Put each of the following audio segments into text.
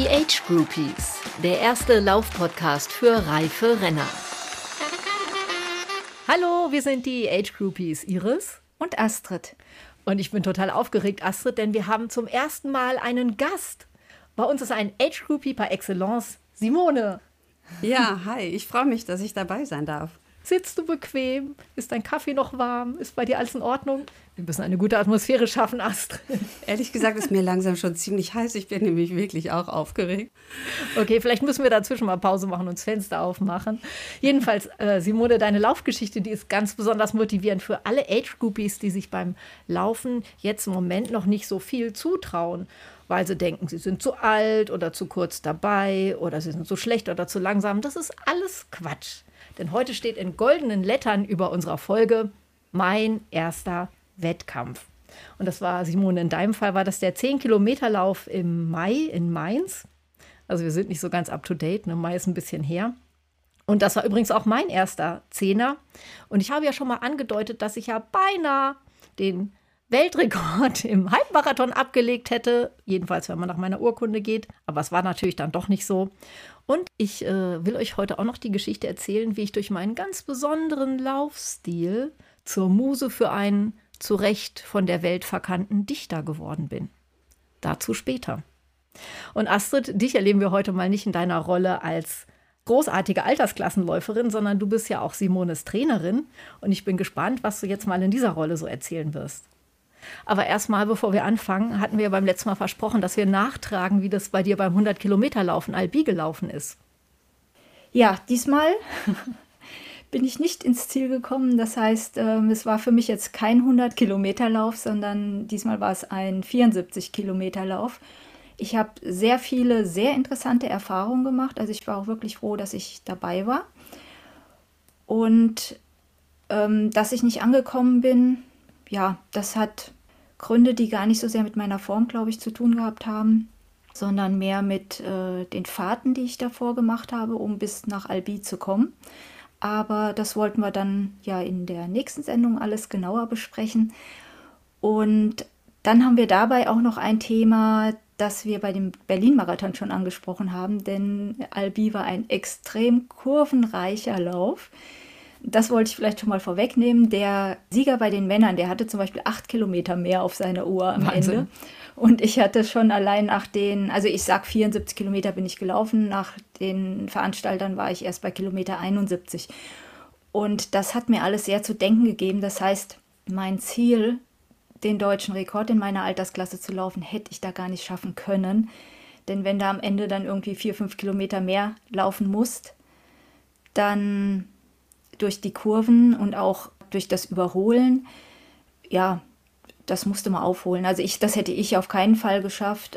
Die Age Groupies, der erste Laufpodcast für reife Renner. Hallo, wir sind die Age Groupies, Iris und Astrid. Und ich bin total aufgeregt, Astrid, denn wir haben zum ersten Mal einen Gast. Bei uns ist ein Age Groupie par excellence, Simone. Ja, hi, ich freue mich, dass ich dabei sein darf. Sitzt du bequem? Ist dein Kaffee noch warm? Ist bei dir alles in Ordnung? Wir müssen eine gute Atmosphäre schaffen, Astrid. Ehrlich gesagt ist mir langsam schon ziemlich heiß. Ich bin nämlich wirklich auch aufgeregt. Okay, vielleicht müssen wir dazwischen mal Pause machen und das Fenster aufmachen. Jedenfalls, Simone, deine Laufgeschichte, die ist ganz besonders motivierend für alle Age-Groupies, die sich beim Laufen jetzt im Moment noch nicht so viel zutrauen, weil sie denken, sie sind zu alt oder zu kurz dabei oder sie sind zu schlecht oder zu langsam. Das ist alles Quatsch. Denn heute steht in goldenen Lettern über unserer Folge mein erster Wettkampf. Und das war, Simone, in deinem Fall war das der 10-Kilometer-Lauf im Mai in Mainz. Also wir sind nicht so ganz up-to-date, ne? Mai ist ein bisschen her. Und das war übrigens auch mein erster Zehner. Und ich habe ja schon mal angedeutet, dass ich ja beinahe den Weltrekord im Halbmarathon abgelegt hätte. Jedenfalls, wenn man nach meiner Urkunde geht. Aber es war natürlich dann doch nicht so. Und ich will euch heute auch noch die Geschichte erzählen, wie ich durch meinen ganz besonderen Laufstil zur Muse für einen zu Recht von der Welt verkannten Dichter geworden bin. Dazu später. Und Astrid, dich erleben wir heute mal nicht in deiner Rolle als großartige Altersklassenläuferin, sondern du bist ja auch Simones Trainerin. Und ich bin gespannt, was du jetzt mal in dieser Rolle so erzählen wirst. Aber erstmal, bevor wir anfangen, hatten wir beim letzten Mal versprochen, dass wir nachtragen, wie das bei dir beim 100-Kilometer-Laufen Albi gelaufen ist. Ja, diesmal bin ich nicht ins Ziel gekommen. Das heißt, es war für mich jetzt kein 100-Kilometer-Lauf, sondern diesmal war es ein 74-Kilometer-Lauf. Ich habe sehr viele, sehr interessante Erfahrungen gemacht. Also ich war auch wirklich froh, dass ich dabei war. Und dass ich nicht angekommen bin, ja, das hat Gründe, die gar nicht so sehr mit meiner Form, glaube ich, zu tun gehabt haben, sondern mehr mit den Fahrten, die ich davor gemacht habe, um bis nach Albi zu kommen. Aber das wollten wir dann ja in der nächsten Sendung alles genauer besprechen. Und dann haben wir dabei auch noch ein Thema, das wir bei dem Berlin-Marathon schon angesprochen haben, denn Albi war ein extrem kurvenreicher Lauf. Das wollte ich vielleicht schon mal vorwegnehmen. Der Sieger bei den Männern, der hatte zum Beispiel 8 Kilometer mehr auf seiner Uhr am Wahnsinn. Ende. Und ich hatte schon allein also ich sag 74 Kilometer bin ich gelaufen. Nach den Veranstaltern war ich erst bei Kilometer 71. Und das hat mir alles sehr zu denken gegeben. Das heißt, mein Ziel, den deutschen Rekord in meiner Altersklasse zu laufen, hätte ich da gar nicht schaffen können. Denn wenn da am Ende dann irgendwie 4-5 Kilometer mehr laufen musst, dann durch die Kurven und auch durch das Überholen, ja, das musste man aufholen. Also das hätte ich auf keinen Fall geschafft.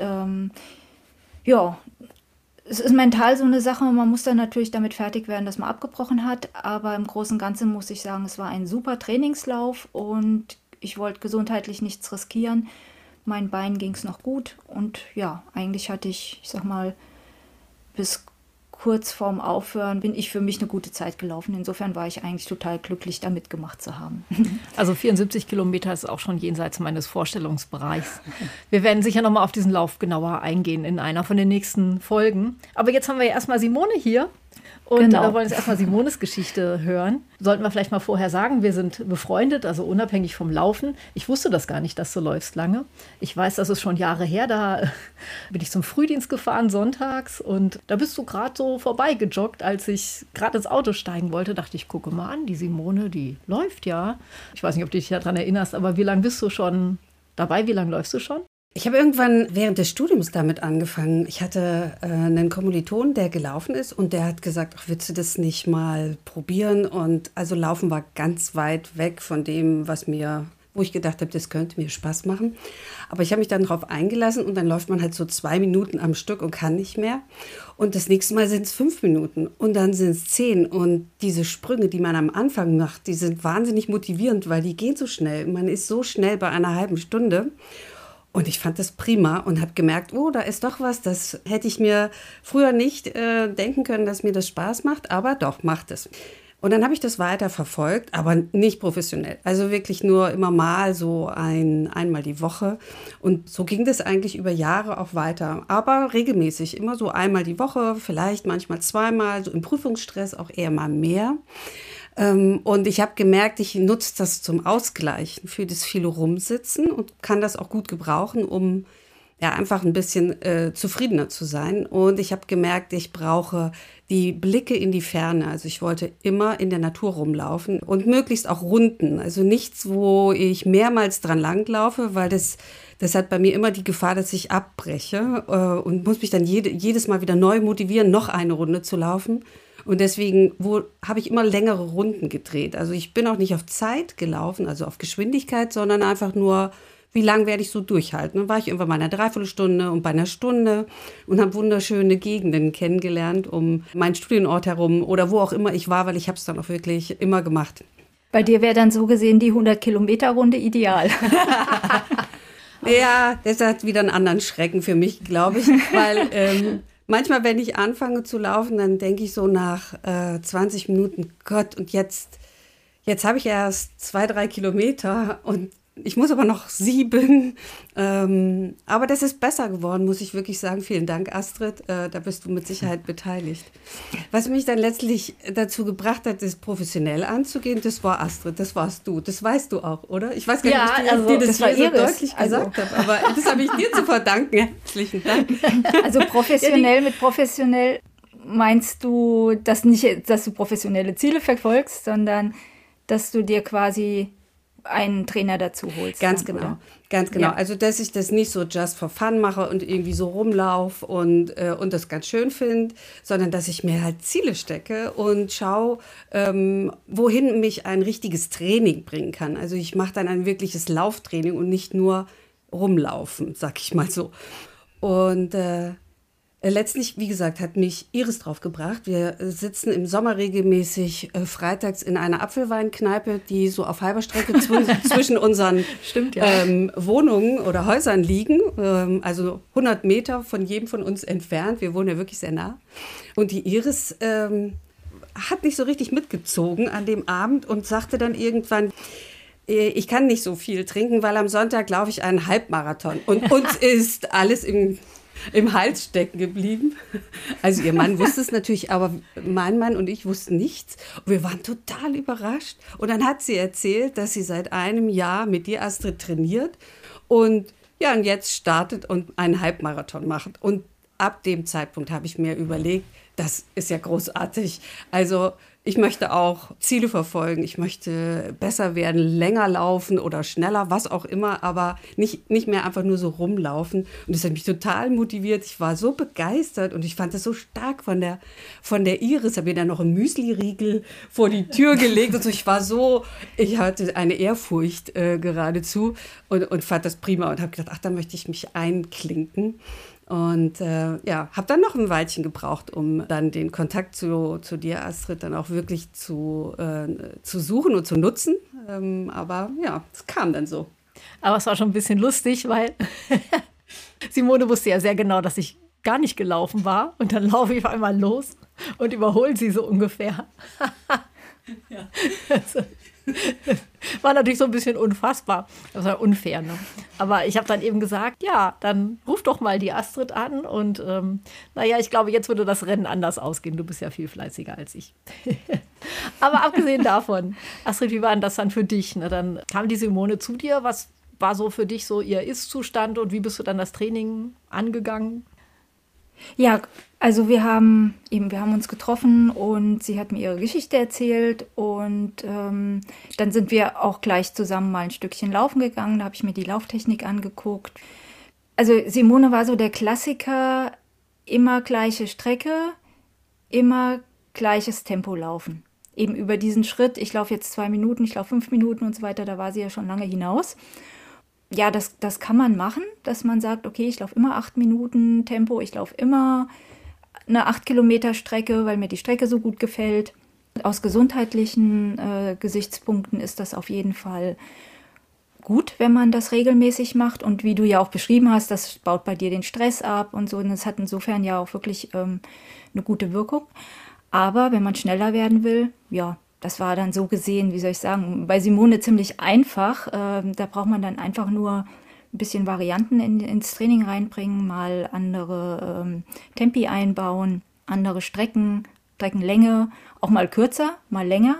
Ja, es ist mental so eine Sache, man muss dann natürlich damit fertig werden, dass man abgebrochen hat, aber im Großen und Ganzen muss ich sagen, es war ein super Trainingslauf und ich wollte gesundheitlich nichts riskieren. Mein Bein ging es noch gut und ja, eigentlich hatte ich sag mal, bis kurz vorm Aufhören bin ich für mich eine gute Zeit gelaufen. Insofern war ich eigentlich total glücklich, da mitgemacht zu haben. Also 74 Kilometer ist auch schon jenseits meines Vorstellungsbereichs. Wir werden sicher noch mal auf diesen Lauf genauer eingehen in einer von den nächsten Folgen. Aber jetzt haben wir ja erstmal Simone hier. Und Genau. wollen jetzt erstmal Simones Geschichte hören. Sollten wir vielleicht mal vorher sagen, wir sind befreundet, also unabhängig vom Laufen. Ich wusste das gar nicht, dass du läufst lange. Ich weiß, das ist schon Jahre her, da bin ich zum Frühdienst gefahren, sonntags. Und da bist du gerade so vorbeigejoggt, als ich gerade ins Auto steigen wollte. Dachte ich, gucke mal an, die Simone, die läuft ja. Ich weiß nicht, ob du dich daran erinnerst, aber wie lange bist du schon dabei? Wie lange läufst du schon? Ich habe irgendwann während des Studiums damit angefangen. Ich hatte einen Kommiliton, der gelaufen ist und der hat gesagt, ach, willst du das nicht mal probieren? Und also Laufen war ganz weit weg von dem, wo ich gedacht habe, das könnte mir Spaß machen. Aber ich habe mich dann darauf eingelassen und dann läuft man halt so 2 Minuten am Stück und kann nicht mehr. Und das nächste Mal sind es 5 Minuten und dann sind es 10. Und diese Sprünge, die man am Anfang macht, die sind wahnsinnig motivierend, weil die gehen so schnell. Man ist so schnell bei einer halben Stunde. Und ich fand das prima und habe gemerkt, oh, da ist doch was, das hätte ich mir früher nicht denken können, dass mir das Spaß macht, aber doch, macht es. Und dann habe ich das weiter verfolgt, aber nicht professionell. Also wirklich nur immer mal so einmal die Woche. Und so ging das eigentlich über Jahre auch weiter. Aber regelmäßig, immer so einmal die Woche, vielleicht manchmal zweimal, so im Prüfungsstress auch eher mal mehr. Und ich habe gemerkt, ich nutze das zum Ausgleichen für das viele Rumsitzen und kann das auch gut gebrauchen, um ja einfach ein bisschen zufriedener zu sein. Und ich habe gemerkt, ich brauche die Blicke in die Ferne. Also ich wollte immer in der Natur rumlaufen und möglichst auch Runden. Also nichts, wo ich mehrmals dran langlaufe, weil das hat bei mir immer die Gefahr, dass ich abbreche und muss mich dann jedes Mal wieder neu motivieren, noch eine Runde zu laufen. Und deswegen habe ich immer längere Runden gedreht. Also ich bin auch nicht auf Zeit gelaufen, also auf Geschwindigkeit, sondern einfach nur, wie lange werde ich so durchhalten. Dann war ich irgendwann mal eine Dreiviertelstunde und bei einer Stunde und habe wunderschöne Gegenden kennengelernt um meinen Studienort herum oder wo auch immer ich war, weil ich habe es dann auch wirklich immer gemacht. Bei dir wäre dann so gesehen die 100-Kilometer-Runde ideal. Ja, das hat wieder einen anderen Schrecken für mich, glaube ich, weil manchmal, wenn ich anfange zu laufen, dann denke ich so nach 20 Minuten, Gott, und jetzt habe ich erst 2-3 Kilometer und ich muss aber noch 7. Aber das ist besser geworden, muss ich wirklich sagen. Vielen Dank, Astrid. Da bist du mit Sicherheit beteiligt. Was mich dann letztlich dazu gebracht hat, das professionell anzugehen, das war Astrid, das warst du. Das weißt du auch, oder? Ich weiß gar nicht, ob ich dir das hier so deutlich gesagt habe, aber das habe ich dir zu verdanken. Herzlichen Dank. Also professionell mit professionell meinst du, dass nicht, dass du professionelle Ziele verfolgst, sondern dass du dir quasi einen Trainer dazu holst. Ganz genau, oder? Ganz genau. Ja. Also, dass ich das nicht so just for fun mache und irgendwie so rumlaufe und das ganz schön finde, sondern dass ich mir halt Ziele stecke und schaue, wohin mich ein richtiges Training bringen kann. Also ich mache dann ein wirkliches Lauftraining und nicht nur rumlaufen, sag ich mal so. Und letztlich, wie gesagt, hat mich Iris drauf gebracht. Wir sitzen im Sommer regelmäßig freitags in einer Apfelweinkneipe, die so auf halber Strecke zwischen unseren Wohnungen oder Häusern liegen. Also 100 Meter von jedem von uns entfernt. Wir wohnen ja wirklich sehr nah. Und die Iris hat nicht so richtig mitgezogen an dem Abend und sagte dann irgendwann, ich kann nicht so viel trinken, weil am Sonntag laufe ich einen Halbmarathon. Und uns ist alles im Hals stecken geblieben. Also ihr Mann wusste es natürlich, aber mein Mann und ich wussten nichts. Und wir waren total überrascht. Und dann hat sie erzählt, dass sie seit einem Jahr mit dir, Astrid, trainiert und jetzt startet und einen Halbmarathon macht. Und ab dem Zeitpunkt habe ich mir überlegt, das ist ja großartig. Also ich möchte auch Ziele verfolgen, ich möchte besser werden, länger laufen oder schneller, was auch immer, aber nicht mehr einfach nur so rumlaufen. Und das hat mich total motiviert. Ich war so begeistert und ich fand das so stark von der Iris. Habe mir dann noch einen Müsli-Riegel vor die Tür gelegt und so. Ich hatte eine Ehrfurcht geradezu und fand das prima und habe gedacht, da möchte ich mich einklinken. Und habe dann noch ein Weilchen gebraucht, um dann den Kontakt zu dir, Astrid, dann auch wirklich zu suchen und zu nutzen. Aber ja, es kam dann so. Aber es war schon ein bisschen lustig, weil Simone wusste ja sehr genau, dass ich gar nicht gelaufen war. Und dann laufe ich auf einmal los und überhole sie so ungefähr. Ja. Also, war natürlich so ein bisschen unfassbar. Das war unfair, ne? Aber ich habe dann eben gesagt, ja, dann ruf doch mal die Astrid an. Und ich glaube, jetzt würde das Rennen anders ausgehen. Du bist ja viel fleißiger als ich. Aber abgesehen davon, Astrid, wie war denn das dann für dich? Ne? Dann kam die Simone zu dir. Was war so für dich so ihr Ist-Zustand und wie bist du dann das Training angegangen? Ja, also wir haben uns getroffen und sie hat mir ihre Geschichte erzählt und dann sind wir auch gleich zusammen mal ein Stückchen laufen gegangen. Da habe ich mir die Lauftechnik angeguckt. Also Simone war so der Klassiker, immer gleiche Strecke, immer gleiches Tempo laufen. Eben über diesen Schritt, ich laufe jetzt 2 Minuten, ich laufe 5 Minuten und so weiter, da war sie ja schon lange hinaus. Ja, das kann man machen, dass man sagt, okay, ich laufe immer 8 Minuten Tempo, ich laufe immer eine 8 Kilometer Strecke, weil mir die Strecke so gut gefällt. Aus gesundheitlichen Gesichtspunkten ist das auf jeden Fall gut, wenn man das regelmäßig macht. Und wie du ja auch beschrieben hast, das baut bei dir den Stress ab und so. Und das hat insofern ja auch wirklich eine gute Wirkung. Aber wenn man schneller werden will, ja, das war dann so gesehen, wie soll ich sagen, bei Simone ziemlich einfach. Da braucht man dann einfach nur ein bisschen Varianten ins Training reinbringen, mal andere Tempi einbauen, andere Streckenlänge, auch mal kürzer, mal länger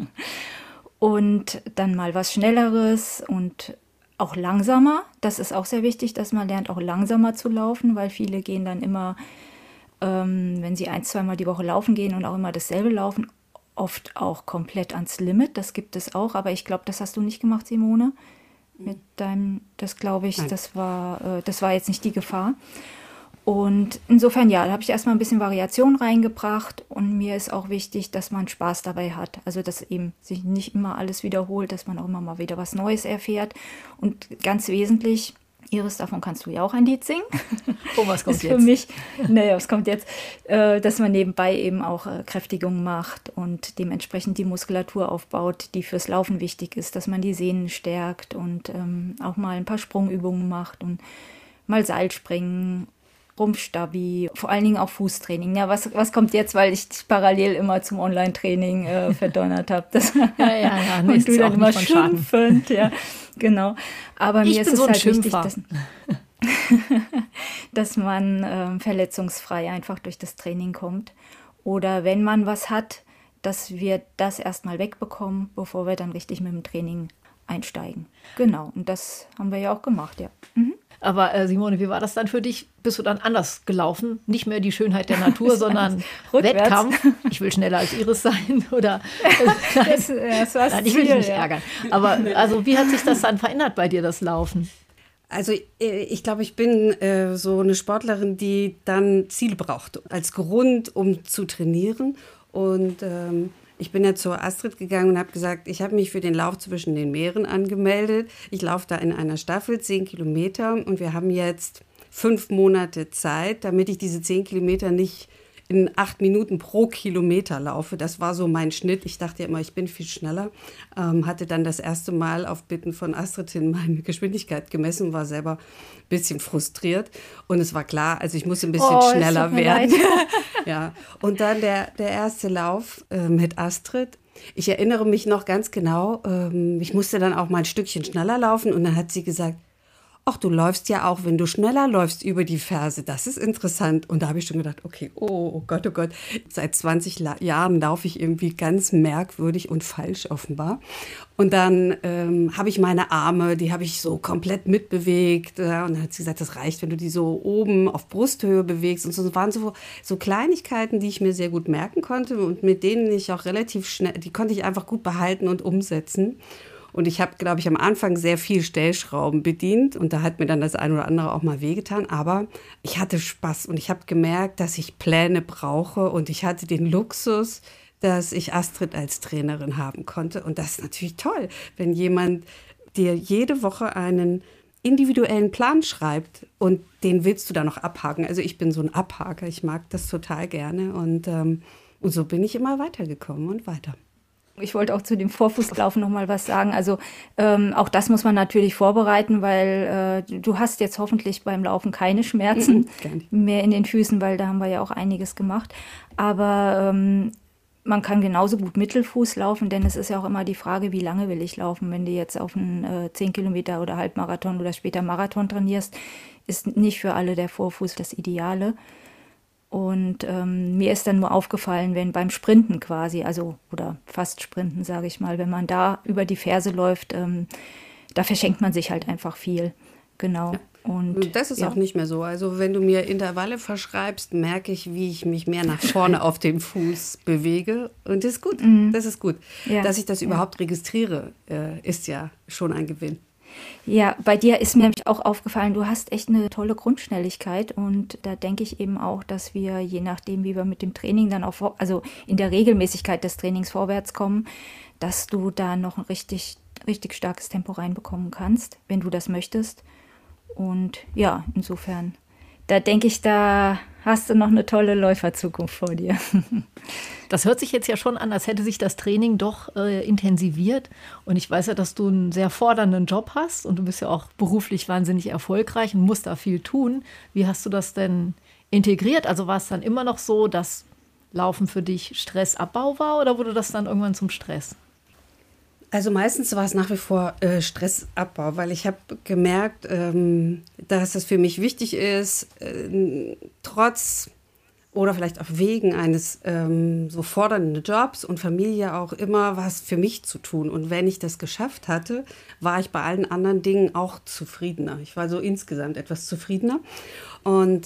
und dann mal was Schnelleres und auch langsamer. Das ist auch sehr wichtig, dass man lernt, auch langsamer zu laufen, weil viele gehen dann immer, wenn sie 1-2 Mal die Woche laufen gehen und auch immer dasselbe laufen, oft auch komplett ans Limit. Das gibt es auch, aber ich glaube, das hast du nicht gemacht, Simone. Mit deinem, das glaube ich, das war jetzt nicht die Gefahr. Und insofern, ja, da habe ich erstmal ein bisschen Variation reingebracht und mir ist auch wichtig, dass man Spaß dabei hat. Also, dass eben sich nicht immer alles wiederholt, dass man auch immer mal wieder was Neues erfährt. Und ganz wesentlich, Iris, davon kannst du ja auch ein Lied singen. Oh, was kommt ist jetzt? Für mich, was kommt jetzt? Dass man nebenbei eben auch Kräftigung macht und dementsprechend die Muskulatur aufbaut, die fürs Laufen wichtig ist, dass man die Sehnen stärkt und auch mal ein paar Sprungübungen macht und mal Seilspringen, Rumpfstabi, vor allen Dingen auch Fußtraining. Ja, was kommt jetzt, weil ich dich parallel immer zum Online-Training verdonnert habe. Ja, nee, und du dann immer schimpfend, ja, genau. Aber mir ist es halt wichtig, dass man verletzungsfrei einfach durch das Training kommt. Oder wenn man was hat, dass wir das erstmal wegbekommen, bevor wir dann richtig mit dem Training einsteigen. Genau, und das haben wir ja auch gemacht, ja. Mhm. Aber Simone, wie war das dann für dich? Bist du dann anders gelaufen? Nicht mehr die Schönheit der Natur, sondern Wettkampf? Ich will schneller als Iris sein? Oder, nein, ich will dich nicht ärgern. Aber also, wie hat sich das dann verändert bei dir, das Laufen? Also ich glaube, ich bin so eine Sportlerin, die dann Ziele braucht als Grund, um zu trainieren. Und ich bin ja zur Astrid gegangen und habe gesagt, ich habe mich für den Lauf zwischen den Meeren angemeldet. Ich laufe da in einer Staffel 10 Kilometer und wir haben jetzt 5 Monate Zeit, damit ich diese 10 Kilometer nicht in 8 Minuten pro Kilometer laufe. Das war so mein Schnitt. Ich dachte ja immer, ich bin viel schneller. Hatte dann das erste Mal auf Bitten von Astrid meine Geschwindigkeit gemessen und war selber ein bisschen frustriert. Und es war klar, also ich muss ein bisschen schneller werden. Ja. Und dann der erste Lauf mit Astrid. Ich erinnere mich noch ganz genau, ich musste dann auch mal ein Stückchen schneller laufen und dann hat sie gesagt, ach, du läufst ja auch, wenn du schneller läufst über die Ferse. Das ist interessant. Und da habe ich schon gedacht, okay, oh Gott, oh Gott. Seit 20 Jahren laufe ich irgendwie ganz merkwürdig und falsch offenbar. Und dann habe ich meine Arme, die habe ich so komplett mitbewegt. Und dann hat sie gesagt, das reicht, wenn du die so oben auf Brusthöhe bewegst. Und so das waren so Kleinigkeiten, die ich mir sehr gut merken konnte und mit denen ich auch relativ schnell, die konnte ich einfach gut behalten und umsetzen. Und ich habe, glaube ich, am Anfang sehr viel Stellschrauben bedient und da hat mir dann das ein oder andere auch mal wehgetan. Aber ich hatte Spaß und ich habe gemerkt, dass ich Pläne brauche und ich hatte den Luxus, dass ich Astrid als Trainerin haben konnte. Und das ist natürlich toll, wenn jemand dir jede Woche einen individuellen Plan schreibt und den willst du dann noch abhaken. Also ich bin so ein Abhaker, ich mag das total gerne und so bin ich immer weitergekommen und weiter. Ich wollte auch zu dem Vorfußlaufen noch mal was sagen. Also auch das muss man natürlich vorbereiten, weil du hast jetzt hoffentlich beim Laufen keine Schmerzen mehr in den Füßen, weil da haben wir ja auch einiges gemacht. Aber man kann genauso gut Mittelfuß laufen, denn es ist ja auch immer die Frage, wie lange will ich laufen. Wenn du jetzt auf einen 10 Kilometer oder Halbmarathon oder später Marathon trainierst, ist nicht für alle der Vorfuß das Ideale. Und mir ist dann nur aufgefallen, wenn beim Sprinten quasi, also oder fast Sprinten, sage ich mal, wenn man da über die Ferse läuft, da verschenkt man sich halt einfach viel. Genau. Ja. Und das ist auch nicht mehr so. Also wenn du mir Intervalle verschreibst, merke ich, wie ich mich mehr nach vorne auf den Fuß bewege. Und das ist gut. Das ist gut. Ja. Dass ich das überhaupt registriere, ist ja schon ein Gewinn. Ja, bei dir ist mir nämlich auch aufgefallen, du hast echt eine tolle Grundschnelligkeit und da denke ich eben auch, dass wir, je nachdem, wie wir mit dem Training dann auch, also in der Regelmäßigkeit des Trainings vorwärts kommen, dass du da noch ein richtig starkes Tempo reinbekommen kannst, wenn du das möchtest. Und ja, insofern, da denke ich, da hast du noch eine tolle Läuferzukunft vor dir. Das hört sich jetzt ja schon an, als hätte sich das Training doch intensiviert. Und ich weiß ja, dass du einen sehr fordernden Job hast und du bist ja auch beruflich wahnsinnig erfolgreich und musst da viel tun. Wie hast du das denn integriert? Also war es dann immer noch so, dass Laufen für dich Stressabbau war oder wurde das dann irgendwann zum Stress? Also meistens war es nach wie vor Stressabbau, weil ich habe gemerkt, dass es für mich wichtig ist, trotz oder vielleicht auch wegen eines so fordernden Jobs und Familie auch immer was für mich zu tun. Und wenn ich das geschafft hatte, war ich bei allen anderen Dingen auch zufriedener. Ich war so insgesamt etwas zufriedener. Und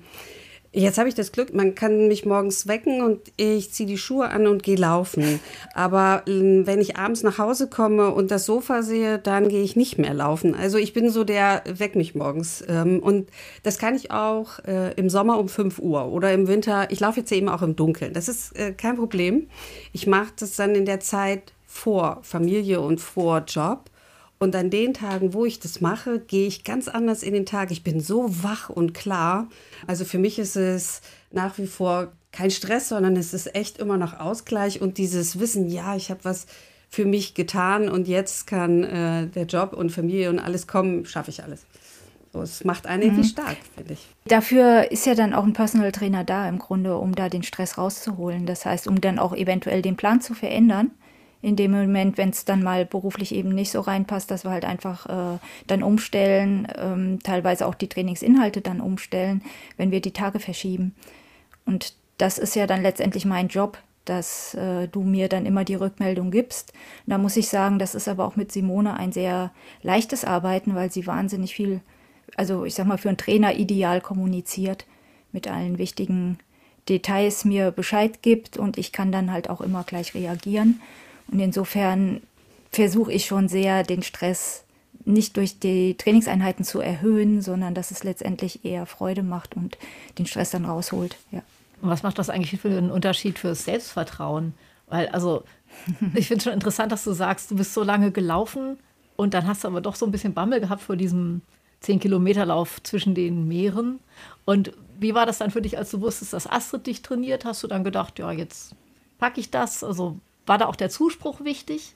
jetzt habe ich das Glück, man kann mich morgens wecken und ich ziehe die Schuhe an und gehe laufen. Aber wenn ich abends nach Hause komme und das Sofa sehe, dann gehe ich nicht mehr laufen. Also ich bin so der, weck mich morgens. Und das kann ich auch im Sommer um 5 Uhr oder im Winter. Ich laufe jetzt eben auch im Dunkeln. Das ist kein Problem. Ich mache das dann in der Zeit vor Familie und vor Job. Und an den Tagen, wo ich das mache, gehe ich ganz anders in den Tag. Ich bin so wach und klar. Also für mich ist es nach wie vor kein Stress, sondern es ist echt immer noch Ausgleich und dieses Wissen, ja, ich habe was für mich getan und jetzt kann der Job und Familie und alles kommen, schaffe ich alles. So, es macht einen irgendwie stark, finde ich. Dafür ist ja dann auch ein Personal Trainer da im Grunde, um da den Stress rauszuholen. Das heißt, um dann auch eventuell den Plan zu verändern. In dem Moment, wenn es dann mal beruflich eben nicht so reinpasst, dass wir halt einfach dann umstellen, teilweise auch die Trainingsinhalte dann umstellen, wenn wir die Tage verschieben. Und das ist ja dann letztendlich mein Job, dass du mir dann immer die Rückmeldung gibst. Da muss ich sagen, das ist aber auch mit Simone ein sehr leichtes Arbeiten, weil sie wahnsinnig viel, also ich sag mal, für einen Trainer ideal kommuniziert, mit allen wichtigen Details mir Bescheid gibt und ich kann dann halt auch immer gleich reagieren. Und insofern versuche ich schon sehr, den Stress nicht durch die Trainingseinheiten zu erhöhen, sondern dass es letztendlich eher Freude macht und den Stress dann rausholt. Ja. Und was macht das eigentlich für einen Unterschied fürs Selbstvertrauen? Weil, also, ich finde es schon interessant, dass du sagst, du bist so lange gelaufen und dann hast du aber doch so ein bisschen Bammel gehabt vor diesem 10-Kilometer-Lauf zwischen den Meeren. Und wie war das dann für dich, als du wusstest, dass Astrid dich trainiert? Hast du dann gedacht, ja, jetzt packe ich das? Also war da auch der Zuspruch wichtig?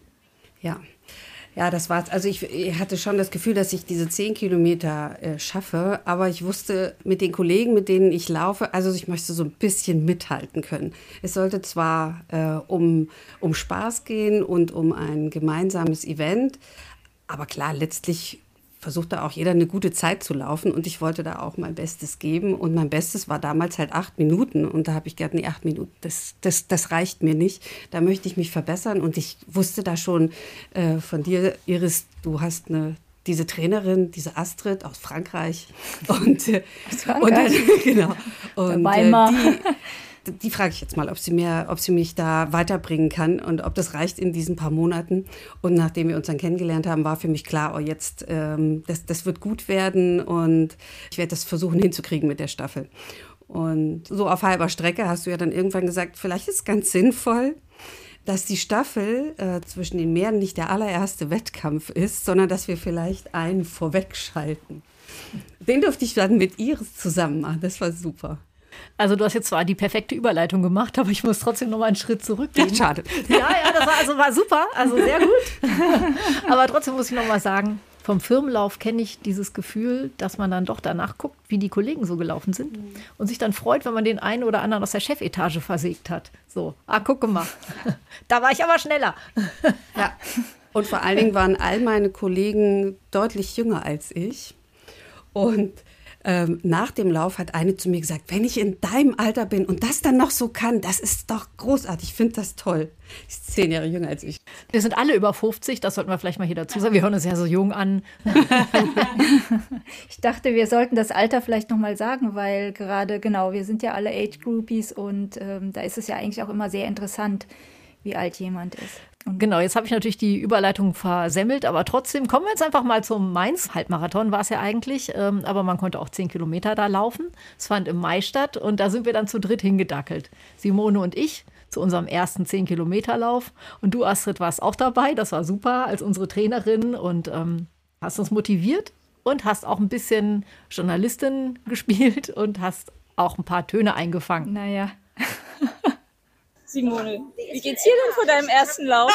Ja, das war's. Also ich hatte schon das Gefühl, dass ich diese 10 Kilometer schaffe, aber ich wusste mit den Kollegen, mit denen ich laufe, also ich möchte so ein bisschen mithalten können. Es sollte zwar um Spaß gehen und um ein gemeinsames Event, aber klar, letztlich versucht da auch jeder eine gute Zeit zu laufen und ich wollte da auch mein Bestes geben und mein Bestes war damals halt 8 Minuten und da habe ich gedacht, nee, 8 Minuten, das reicht mir nicht, da möchte ich mich verbessern und ich wusste da schon von dir, Iris, du hast diese Trainerin, diese Astrid aus Frankreich und genau und Weimar. Die frage ich jetzt mal, ob sie mich da weiterbringen kann und ob das reicht in diesen paar Monaten. Und nachdem wir uns dann kennengelernt haben, war für mich klar, oh jetzt, das wird gut werden und ich werde das versuchen hinzukriegen mit der Staffel. Und so auf halber Strecke hast du ja dann irgendwann gesagt, vielleicht ist es ganz sinnvoll, dass die Staffel zwischen den Meeren nicht der allererste Wettkampf ist, sondern dass wir vielleicht einen vorwegschalten. Den durfte ich dann mit Iris zusammen machen. Das war super. Also du hast jetzt zwar die perfekte Überleitung gemacht, aber ich muss trotzdem noch mal einen Schritt zurückgehen. Ja, schade. Ja, das war super, also sehr gut. Aber trotzdem muss ich noch mal sagen, vom Firmenlauf kenne ich dieses Gefühl, dass man dann doch danach guckt, wie die Kollegen so gelaufen sind und sich dann freut, wenn man den einen oder anderen aus der Chefetage versägt hat. So, gucke mal, da war ich aber schneller. Ja, und vor allen Dingen waren all meine Kollegen deutlich jünger als ich und nach dem Lauf hat eine zu mir gesagt, wenn ich in deinem Alter bin und das dann noch so kann, das ist doch großartig, ich finde das toll. Sie ist 10 Jahre jünger als ich. Wir sind alle über 50, das sollten wir vielleicht mal hier dazu sagen. Wir hören uns ja so jung an. Ich dachte, wir sollten das Alter vielleicht noch mal sagen, weil gerade, genau, wir sind ja alle Age-Groupies und da ist es ja eigentlich auch immer sehr interessant, wie alt jemand ist. Genau, jetzt habe ich natürlich die Überleitung versemmelt, aber trotzdem kommen wir jetzt einfach mal zum Mainz-Halbmarathon, war es ja eigentlich, aber man konnte auch 10 Kilometer da laufen. Es fand im Mai statt und da sind wir dann zu dritt hingedackelt. Simone und ich zu unserem ersten 10-Kilometer-Lauf und du, Astrid, warst auch dabei, das war super, als unsere Trainerin und hast uns motiviert und hast auch ein bisschen Journalistin gespielt und hast auch ein paar Töne eingefangen. Naja. Simone, wie geht's dir denn vor deinem ersten Lauf?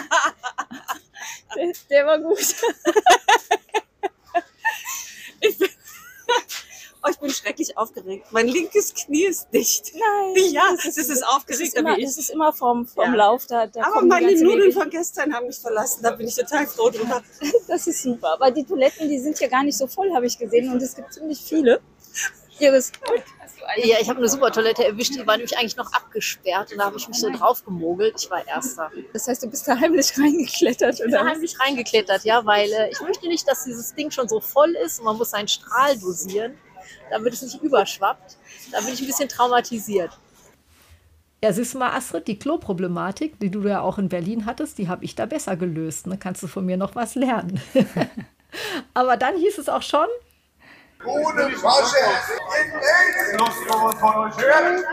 Der war gut. Ich bin schrecklich aufgeregt. Mein linkes Knie ist dicht. Nein. Ja, das ist aufgeregt. Das ist immer vom Lauf. Da Aber kommen die meine ganzen Nudeln Wege. von gestern haben mich verlassen. Da bin ich total froh drüber. Das ist super. Aber die Toiletten, die sind hier gar nicht so voll, habe ich gesehen. Und es gibt ziemlich viele. Iris, Ja, ich habe eine super Toilette erwischt, die war nämlich eigentlich noch abgesperrt und da habe ich mich so drauf gemogelt. Ich war Erster. das heißt, du bist da heimlich reingeklettert, Ich bin da oder? heimlich reingeklettert, ja, weil ich möchte nicht, dass dieses Ding schon so voll ist und man muss seinen Strahl dosieren, damit es nicht überschwappt. Da bin ich ein bisschen traumatisiert. Ja, siehst du mal, Astrid, die Kloproblematik, die du ja auch in Berlin hattest, die habe ich da besser gelöst. Da kannst du von mir noch was lernen. Aber dann hieß es auch schon, Ohne Masche in Lust von euch hören.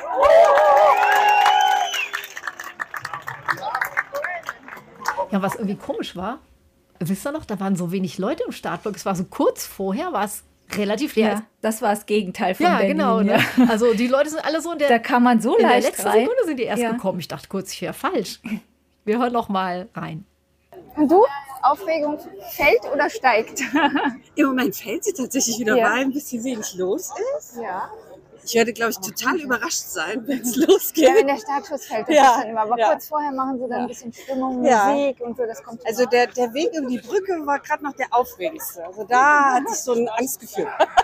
ja, was irgendwie komisch war, wisst ihr noch, da waren so wenig Leute im Startblock. Es war so kurz vorher, war es relativ leer. Ja, das war das Gegenteil von Ja, Berlin. genau. Ne? Ja. Also die Leute sind alle so in Da der, kann man so in der leicht letzten rein. Sekunde sind die erst Ja. gekommen. Ich dachte kurz, ich wäre falsch. Wir hören noch mal rein. Und du? Aufregung fällt oder steigt? Im Moment fällt sie tatsächlich wieder, Ja. weil ein bisschen wenig los ist. Ja. Ich werde, glaube ich, total überrascht sein, wenn es Ja, losgeht. wenn der Startschuss fällt, das Ja, ist dann immer. Aber ja. kurz vorher machen sie dann ein bisschen Stimmung, Ja. Musik und so, das kommt. Also der Weg über die Brücke war gerade noch der aufregendste. Also da hatte ich so ein Angstgefühl.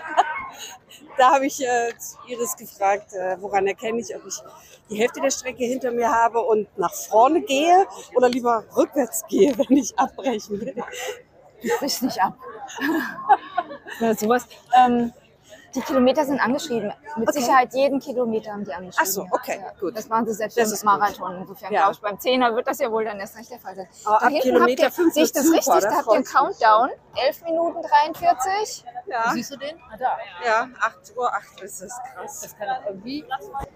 Da habe ich Iris gefragt, woran erkenne ich, ob ich die Hälfte der Strecke hinter mir habe und nach vorne gehe oder lieber rückwärts gehe, wenn ich abbrechen will. Du brichst nicht ab. Ja, sowas. Die Kilometer sind angeschrieben. Mit Okay. Sicherheit jeden Kilometer haben die angeschrieben. Ach so, okay, gut. Das machen sie selbst Das im ist gut. Marathon. Insofern Ja. glaube ich, beim 10er wird das ja wohl dann erst recht der Fall sein. Aber Da ab hinten Kilometer habt ihr, 5 sehe ich das wird's richtig? super, Da da habt ihr einen freu ich mich. Countdown. 11 Minuten 43. Ja, Siehst du den? Ah, da. ja, 8:08 ist das krass. Das kann auch irgendwie.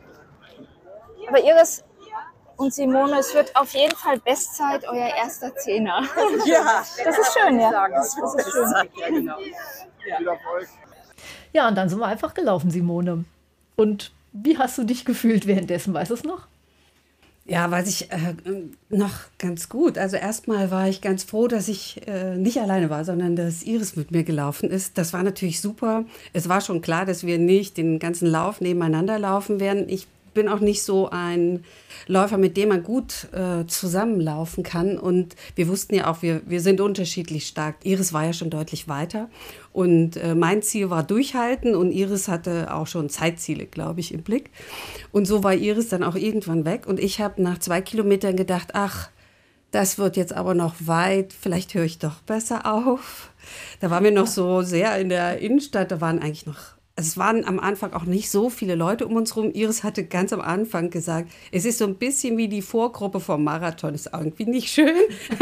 Aber Iris und Simone, es wird auf jeden Fall Bestzeit euer erster Zehner. Ja, Das ist schön, ja. das ist schön. Ja, genau. Viel Erfolg. Ja, und dann sind wir einfach gelaufen, Simone. Und wie hast du dich gefühlt währenddessen? Weißt du es noch? Ja, weiß ich noch ganz gut. Also erstmal war ich ganz froh, dass ich nicht alleine war, sondern dass Iris mit mir gelaufen ist. Das war natürlich super. Es war schon klar, dass wir nicht den ganzen Lauf nebeneinander laufen werden. Ich bin auch nicht so ein Läufer, mit dem man gut zusammenlaufen kann. Und wir wussten ja auch, wir sind unterschiedlich stark. Iris war ja schon deutlich weiter. Und mein Ziel war durchhalten und Iris hatte auch schon Zeitziele, glaube ich, im Blick. Und so war Iris dann auch irgendwann weg. Und ich habe nach 2 Kilometern gedacht, ach, das wird jetzt aber noch weit, vielleicht höre ich doch besser auf. Da waren wir noch so sehr in der Innenstadt, da waren eigentlich noch, also es waren am Anfang auch nicht so viele Leute um uns rum. Iris hatte ganz am Anfang gesagt, es ist so ein bisschen wie die Vorgruppe vom Marathon, ist irgendwie nicht schön.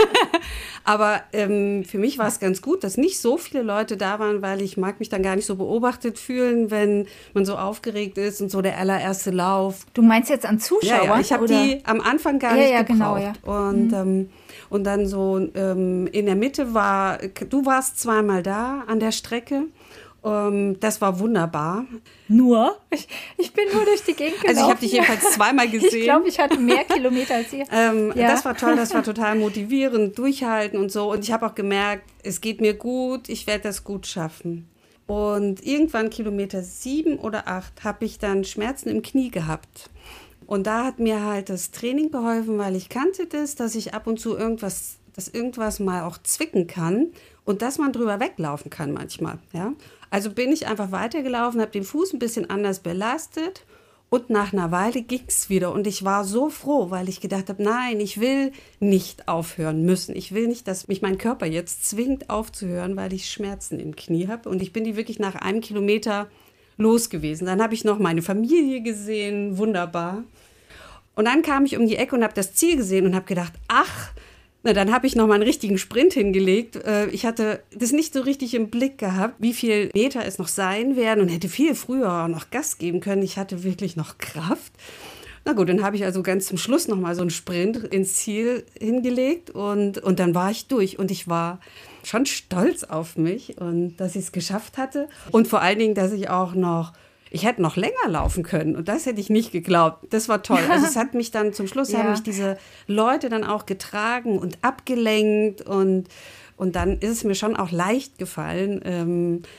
Aber für mich war es ganz gut, dass nicht so viele Leute da waren, weil ich mag mich dann gar nicht so beobachtet fühlen, wenn man so aufgeregt ist und so der allererste Lauf. Du meinst jetzt an Zuschauer? Ja, ich habe oder? die am Anfang gar Ja, nicht ja, gebraucht. genau, ja. Und dann so in der Mitte du warst zweimal da an der Strecke. Das war wunderbar. Nur? Ich bin nur durch die Gegend gelaufen. Also ich habe dich jedenfalls zweimal gesehen. Ich glaube, ich hatte mehr Kilometer als ihr. Ja. Das war toll, das war total motivierend, durchhalten und so. Und ich habe auch gemerkt, es geht mir gut, ich werde das gut schaffen. Und irgendwann Kilometer 7 oder 8 habe ich dann Schmerzen im Knie gehabt. Und da hat mir halt das Training geholfen, weil ich kannte das, dass ich ab und zu irgendwas mal auch zwicken kann und dass man drüber weglaufen kann manchmal. Ja? Also bin ich einfach weitergelaufen, habe den Fuß ein bisschen anders belastet und nach einer Weile ging es wieder. Und ich war so froh, weil ich gedacht habe, nein, ich will nicht aufhören müssen. Ich will nicht, dass mich mein Körper jetzt zwingt aufzuhören, weil ich Schmerzen im Knie habe. Und ich bin die wirklich nach 1 Kilometer los gewesen. Dann habe ich noch meine Familie gesehen, wunderbar. Und dann kam ich um die Ecke und habe das Ziel gesehen und habe gedacht, ach, na, dann habe ich noch mal einen richtigen Sprint hingelegt. Ich hatte das nicht so richtig im Blick gehabt, wie viel Meter es noch sein werden und hätte viel früher noch Gas geben können. Ich hatte wirklich noch Kraft. Na gut, dann habe ich also ganz zum Schluss noch mal so einen Sprint ins Ziel hingelegt und dann war ich durch und ich war schon stolz auf mich und dass ich es geschafft hatte und vor allen Dingen, dass ich hätte noch länger laufen können und das hätte ich nicht geglaubt. Das war toll. Also es hat mich dann zum Schluss, haben mich diese Leute dann auch getragen und abgelenkt und dann ist es mir schon auch leicht gefallen,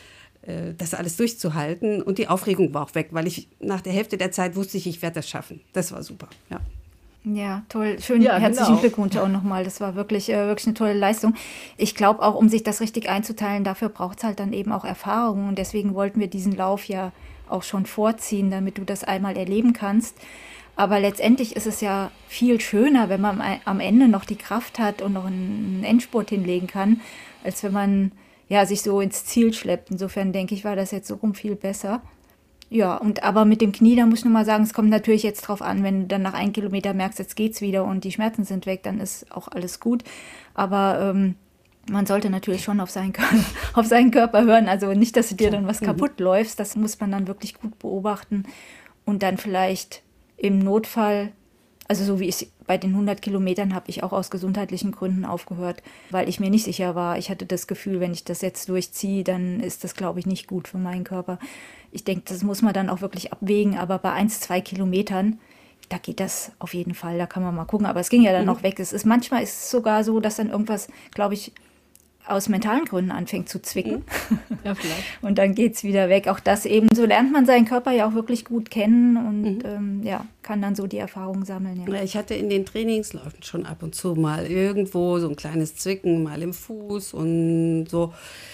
das alles durchzuhalten. Und die Aufregung war auch weg, weil ich nach der Hälfte der Zeit wusste ich werde das schaffen. Das war super, ja. Ja, toll. Schön, Ja, herzlichen genau. Glückwunsch auch nochmal. Das war wirklich eine tolle Leistung. Ich glaube auch, um sich das richtig einzuteilen, dafür braucht es halt dann eben auch Erfahrung. Und deswegen wollten wir diesen Lauf ja auch schon vorziehen, damit du das einmal erleben kannst. Aber letztendlich ist es ja viel schöner, wenn man am Ende noch die Kraft hat und noch einen Endspurt hinlegen kann, als wenn man ja, sich so ins Ziel schleppt. Insofern denke ich, war das jetzt so rum viel besser. Ja, aber mit dem Knie, da muss ich nur mal sagen, es kommt natürlich jetzt drauf an, wenn du dann nach 1 Kilometer merkst, jetzt geht's wieder und die Schmerzen sind weg, dann ist auch alles gut. Aber man sollte natürlich schon auf seinen Körper hören. Also nicht, dass du dir dann was kaputt läufst. Das muss man dann wirklich gut beobachten und dann vielleicht im Notfall, also so wie ich bei den 100 Kilometern habe ich auch aus gesundheitlichen Gründen aufgehört, weil ich mir nicht sicher war. Ich hatte das Gefühl, wenn ich das jetzt durchziehe, dann ist das, glaube ich, nicht gut für meinen Körper. Ich denke, das muss man dann auch wirklich abwägen. Aber bei 1-2 Kilometern, da geht das auf jeden Fall. Da kann man mal gucken. Aber es ging ja dann auch weg. Manchmal ist es sogar so, dass dann irgendwas, glaube ich, aus mentalen Gründen anfängt zu zwicken. Ja, vielleicht. Und dann geht es wieder weg. Auch das eben, so lernt man seinen Körper ja auch wirklich gut kennen und kann dann so die Erfahrung sammeln. Ja. Ja, ich hatte in den Trainingsläufen schon ab und zu mal irgendwo so ein kleines Zwicken, mal im Fuß und so.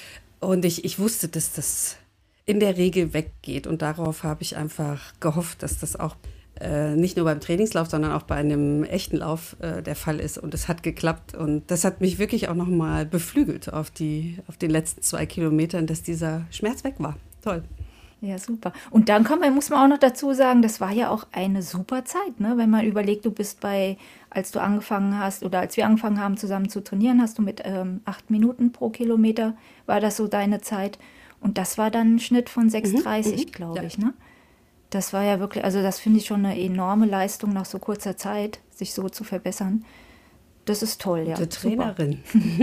Und ich wusste, dass das in der Regel weggeht. Und darauf habe ich einfach gehofft, dass das auch nicht nur beim Trainingslauf, sondern auch bei einem echten Lauf der Fall ist. Und es hat geklappt. Und das hat mich wirklich auch nochmal beflügelt auf den letzten 2 Kilometern, dass dieser Schmerz weg war. Toll. Ja, super. Und dann muss man auch noch dazu sagen, das war ja auch eine super Zeit, ne? Wenn man überlegt, du bist als du angefangen hast oder als wir angefangen haben zusammen zu trainieren, hast du mit 8 Minuten pro Kilometer, war das so deine Zeit. Und das war dann ein Schnitt von 6,30, glaube ich, ne? Das war ja wirklich, also das finde ich schon eine enorme Leistung nach so kurzer Zeit, sich so zu verbessern. Das ist toll, ja. Die Trainerin.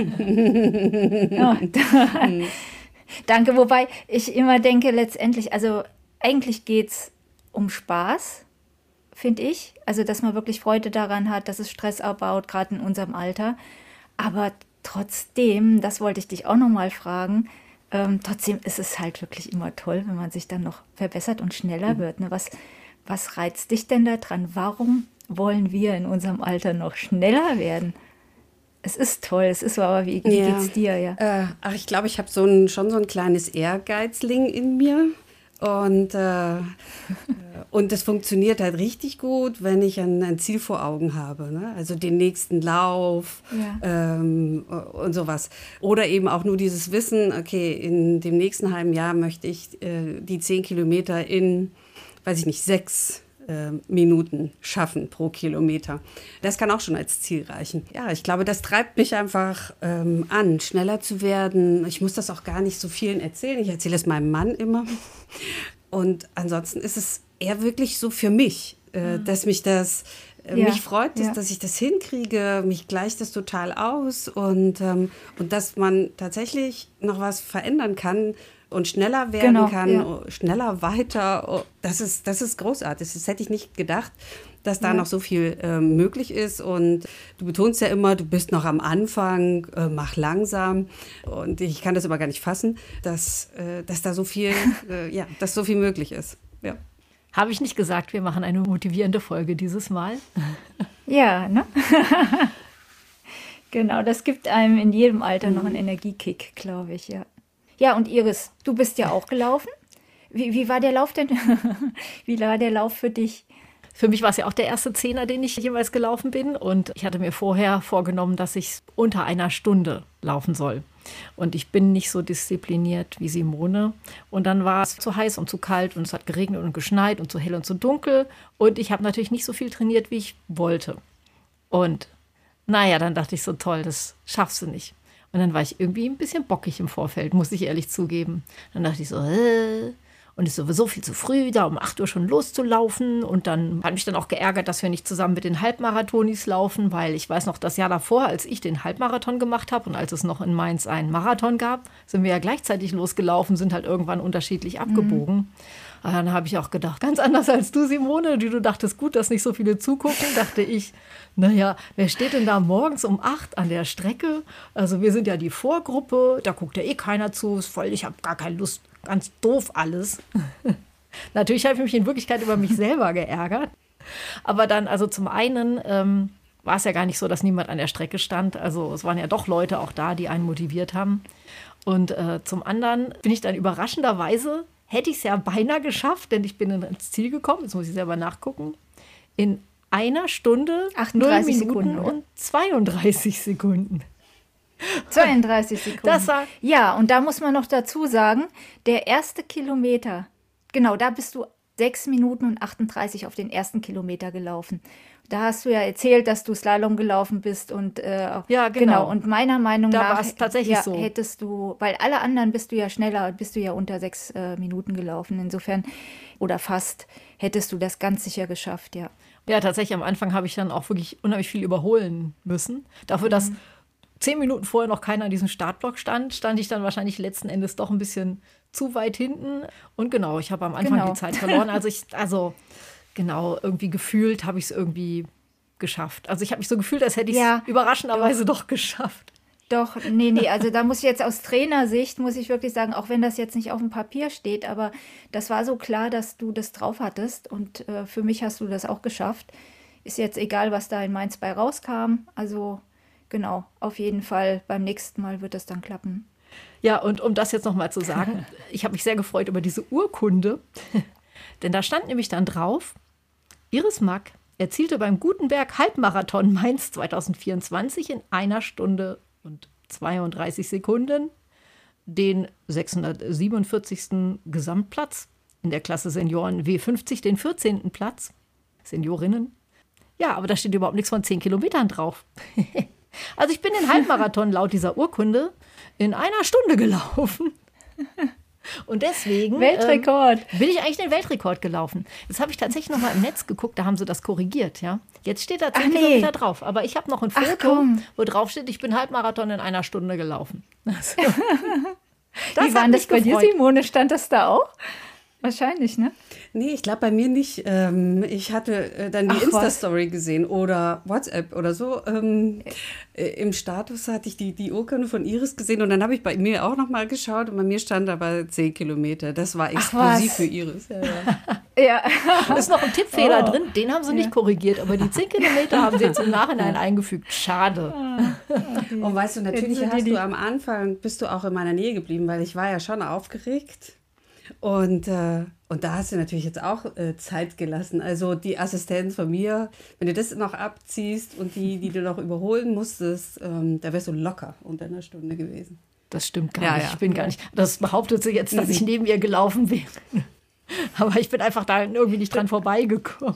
Ja. Danke, wobei ich immer denke, letztendlich, also eigentlich geht es um Spaß, finde ich. Also, dass man wirklich Freude daran hat, dass es Stress abbaut, gerade in unserem Alter. Aber trotzdem, das wollte ich dich auch nochmal fragen, trotzdem ist es halt wirklich immer toll, wenn man sich dann noch verbessert und schneller wird. Ne? Was reizt dich denn da dran? Warum wollen wir in unserem Alter noch schneller werden? Es ist toll, es ist so, aber wie geht's dir? Ja? Ich glaube, ich habe schon so ein kleines Ehrgeizling in mir. Und das funktioniert halt richtig gut, wenn ich ein Ziel vor Augen habe, ne? Also den nächsten Lauf und sowas. Oder eben auch nur dieses Wissen, okay, in dem nächsten halben Jahr möchte ich die 10 Kilometer in, 6 Minuten schaffen pro Kilometer. Das kann auch schon als Ziel reichen. Ja, ich glaube, das treibt mich einfach an, schneller zu werden. Ich muss das auch gar nicht so vielen erzählen. Ich erzähle es meinem Mann immer. Und ansonsten ist es eher wirklich so für mich, dass mich das mich freut, dass ich das hinkriege. Mich gleicht das total aus und dass man tatsächlich noch was verändern kann und schneller werden kann, schneller weiter. Das ist großartig. Das hätte ich nicht gedacht, dass da noch so viel möglich ist. Und du betonst ja immer, du bist noch am Anfang, mach langsam. Und ich kann das aber gar nicht fassen, dass da so viel, dass so viel möglich ist. Ja. Habe ich nicht gesagt, wir machen eine motivierende Folge dieses Mal? Ja, ne? Genau, das gibt einem in jedem Alter noch einen Energiekick, glaube ich, ja. Ja, und Iris, du bist ja auch gelaufen. Wie war der Lauf denn? Wie war der Lauf für dich? Für mich war es ja auch der erste 10er, den ich jeweils gelaufen bin. Und ich hatte mir vorher vorgenommen, dass ich unter 1 Stunde laufen soll. Und ich bin nicht so diszipliniert wie Simone. Und dann war es zu heiß und zu kalt und es hat geregnet und geschneit und zu hell und zu dunkel. Und ich habe natürlich nicht so viel trainiert, wie ich wollte. Und dann dachte ich so, toll, das schaffst du nicht. Und dann war ich irgendwie ein bisschen bockig im Vorfeld, muss ich ehrlich zugeben. Dann dachte ich so, und es ist sowieso viel zu früh, da um 8 Uhr schon loszulaufen. Und dann hat mich dann auch geärgert, dass wir nicht zusammen mit den Halbmarathonis laufen, weil ich weiß noch, das Jahr davor, als ich den Halbmarathon gemacht habe und als es noch in Mainz einen Marathon gab, sind wir ja gleichzeitig losgelaufen, sind halt irgendwann unterschiedlich abgebogen. Dann habe ich auch gedacht, ganz anders als du, Simone, die du dachtest, gut, dass nicht so viele zugucken, dachte ich, naja, wer steht denn da morgens um 8 an der Strecke? Also wir sind ja die Vorgruppe, da guckt ja eh keiner zu, ist voll, ich habe gar keine Lust, ganz doof alles. Natürlich habe ich mich in Wirklichkeit über mich selber geärgert. Aber dann, also zum einen war es ja gar nicht so, dass niemand an der Strecke stand. Also es waren ja doch Leute auch da, die einen motiviert haben. Und zum anderen bin ich dann überraschenderweise, hätte ich es ja beinahe geschafft, denn ich bin ins Ziel gekommen, jetzt muss ich selber nachgucken, in 1 Stunde, 38 0 Minuten Sekunden, und 32 Sekunden. 32 Sekunden. Das war ja, und da muss man noch dazu sagen, der erste Kilometer, genau, da bist du 6 Minuten und 38 auf den ersten Kilometer gelaufen. Da hast du ja erzählt, dass du Slalom gelaufen bist und ja, genau. Und meiner Meinung Da nach war es tatsächlich so. hättest du, weil alle anderen bist du ja schneller, bist du ja unter 6 Minuten gelaufen. Insofern, oder fast, hättest du das ganz sicher geschafft, ja. Ja, tatsächlich am Anfang habe ich dann auch wirklich unheimlich viel überholen müssen. Dafür, dass 10 Minuten vorher noch keiner an diesem Startblock stand, stand ich dann wahrscheinlich letzten Endes doch ein bisschen zu weit hinten. Und genau, ich habe am Anfang die Zeit verloren. Also genau, irgendwie gefühlt habe ich es irgendwie geschafft. Also ich habe mich so gefühlt, als hätte ich es überraschenderweise doch geschafft. Doch, nee, also da muss ich jetzt aus Trainersicht, muss ich wirklich sagen, auch wenn das jetzt nicht auf dem Papier steht, aber das war so klar, dass du das drauf hattest und für mich hast du das auch geschafft. Ist jetzt egal, was da in Mainz bei rauskam, also genau, auf jeden Fall, beim nächsten Mal wird das dann klappen. Ja, und um das jetzt nochmal zu sagen, ich habe mich sehr gefreut über diese Urkunde, denn da stand nämlich dann drauf, Iris Mack erzielte beim Gutenberg Halbmarathon Mainz 2024 in 1 Stunde und 32 Sekunden den 647. Gesamtplatz, in der Klasse Senioren W50 den 14. Platz, Seniorinnen. Ja, aber da steht überhaupt nichts von 10 Kilometern drauf. Also ich bin den Halbmarathon laut dieser Urkunde in 1 Stunde gelaufen. Und deswegen Weltrekord. Bin ich eigentlich den Weltrekord gelaufen. Jetzt habe ich tatsächlich noch mal im Netz geguckt, da haben sie das korrigiert, ja. Jetzt steht da 10 Kilometer drauf, aber ich habe noch ein Foto, wo drauf steht, ich bin Halbmarathon in 1 Stunde gelaufen. Also, Wie war das bei dir, Simone? Stand das da auch? Wahrscheinlich, ne? Nee, ich glaube bei mir nicht. Ich hatte dann die Insta-Story gesehen oder WhatsApp oder so. Im Status hatte ich die Urkunde von Iris gesehen und dann habe ich bei mir auch noch mal geschaut und bei mir stand aber 10 Kilometer. Das war exklusiv für Iris. Ja. Da ist noch ein Tippfehler drin, den haben sie nicht korrigiert, aber die 10 Kilometer haben sie jetzt im Nachhinein eingefügt. Schade. Und weißt du, natürlich hast du am Anfang, bist du auch in meiner Nähe geblieben, weil ich war ja schon aufgeregt. Und da hast du natürlich jetzt auch Zeit gelassen. Also die Assistenz von mir, wenn du das noch abziehst und die du noch überholen musstest, da wärst du locker unter 1 Stunde gewesen. Das stimmt gar nicht. Ich bin gar nicht. Das behauptet sie jetzt, dass ich neben ihr gelaufen wäre. Aber ich bin einfach da irgendwie nicht dran vorbeigekommen.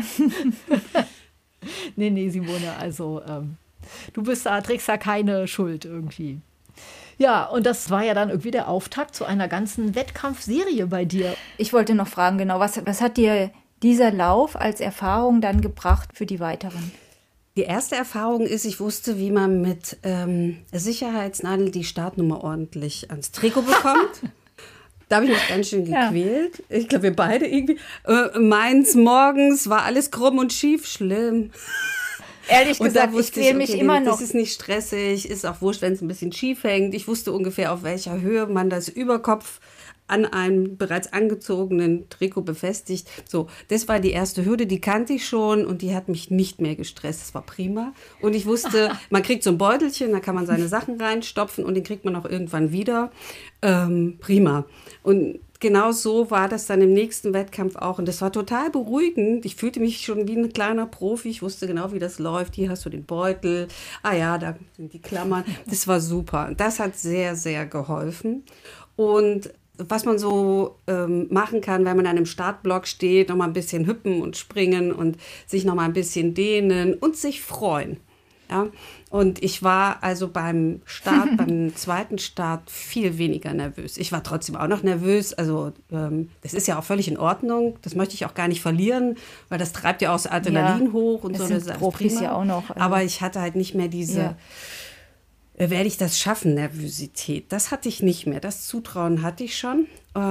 Nee, Simone, also du trägst da keine Schuld irgendwie. Ja, und das war ja dann irgendwie der Auftakt zu einer ganzen Wettkampfserie bei dir. Ich wollte noch fragen, genau, was hat dir dieser Lauf als Erfahrung dann gebracht für die weiteren? Die erste Erfahrung ist, ich wusste, wie man mit Sicherheitsnadel die Startnummer ordentlich ans Trikot bekommt. Da habe ich mich ganz schön gequält. Ja. Ich glaube, wir beide irgendwie. Meins morgens war alles krumm und schief, schlimm. Ehrlich gesagt, ich quäle mich immer noch. Das ist nicht stressig, ist auch wurscht, wenn es ein bisschen schief hängt. Ich wusste ungefähr, auf welcher Höhe man das Überkopf an einem bereits angezogenen Trikot befestigt. So, das war die erste Hürde, die kannte ich schon und die hat mich nicht mehr gestresst. Das war prima. Und ich wusste, man kriegt so ein Beutelchen, da kann man seine Sachen reinstopfen und den kriegt man auch irgendwann wieder. Prima. Und genau so war das dann im nächsten Wettkampf auch. Und das war total beruhigend. Ich fühlte mich schon wie ein kleiner Profi. Ich wusste genau, wie das läuft. Hier hast du den Beutel. Ah ja, da sind die Klammern. Das war super. Das hat sehr, sehr geholfen. Und was man so machen kann, wenn man an einem Startblock steht, noch mal ein bisschen hüppen und springen und sich noch mal ein bisschen dehnen und sich freuen. Ja? Und ich war also beim Start, beim zweiten Start viel weniger nervös. Ich war trotzdem auch noch nervös. Also das ist ja auch völlig in Ordnung. Das möchte ich auch gar nicht verlieren, weil das treibt ja auch das Adrenalin hoch und das so. Das ist Profis ja auch noch. Aber ich hatte halt nicht mehr diese werde ich das schaffen, Nervosität. Das hatte ich nicht mehr, das Zutrauen hatte ich schon.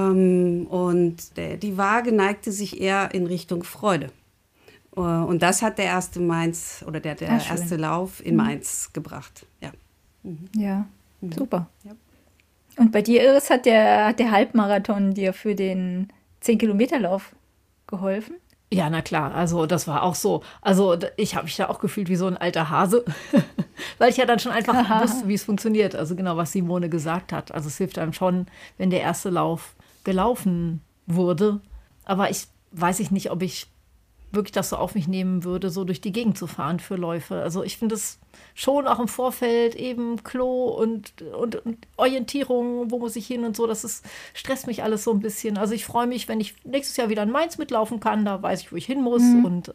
Und die Waage neigte sich eher in Richtung Freude. Und das hat der erste Mainz oder der erste Lauf in Mainz gebracht. Ja, Ja, super. Ja. Und bei dir, Iris, hat der Halbmarathon dir für den 10-Kilometer-Lauf geholfen? Ja, na klar, also das war auch so. Also ich habe mich da auch gefühlt wie so ein alter Hase, weil ich ja dann schon einfach wusste, wie es funktioniert. Also genau, was Simone gesagt hat. Also es hilft einem schon, wenn der erste Lauf gelaufen wurde. Aber ich weiß nicht, ob ich wirklich das so auf mich nehmen würde, so durch die Gegend zu fahren für Läufe. Also ich finde es schon auch im Vorfeld eben Klo und Orientierung, wo muss ich hin und so, stresst mich alles so ein bisschen. Also ich freue mich, wenn ich nächstes Jahr wieder in Mainz mitlaufen kann, da weiß ich, wo ich hin muss und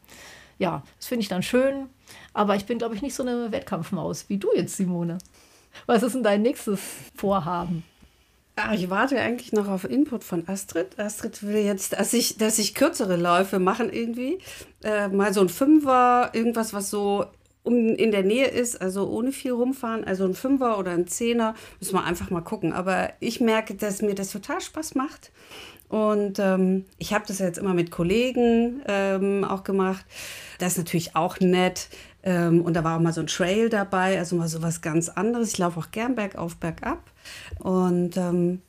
ja, das finde ich dann schön. Aber ich bin, glaube ich, nicht so eine Wettkampfmaus wie du jetzt, Simone. Was ist denn dein nächstes Vorhaben? Ich warte eigentlich noch auf Input von Astrid. Astrid will jetzt, dass ich kürzere Läufe machen irgendwie. Mal so ein Fünfer, irgendwas, was so in der Nähe ist, also ohne viel rumfahren. Also ein Fünfer oder ein Zehner, müssen wir einfach mal gucken. Aber ich merke, dass mir das total Spaß macht. Und ich habe das jetzt immer mit Kollegen auch gemacht. Das ist natürlich auch nett. Und da war auch mal so ein Trail dabei, also mal so was ganz anderes. Ich laufe auch gern bergauf, bergab. Und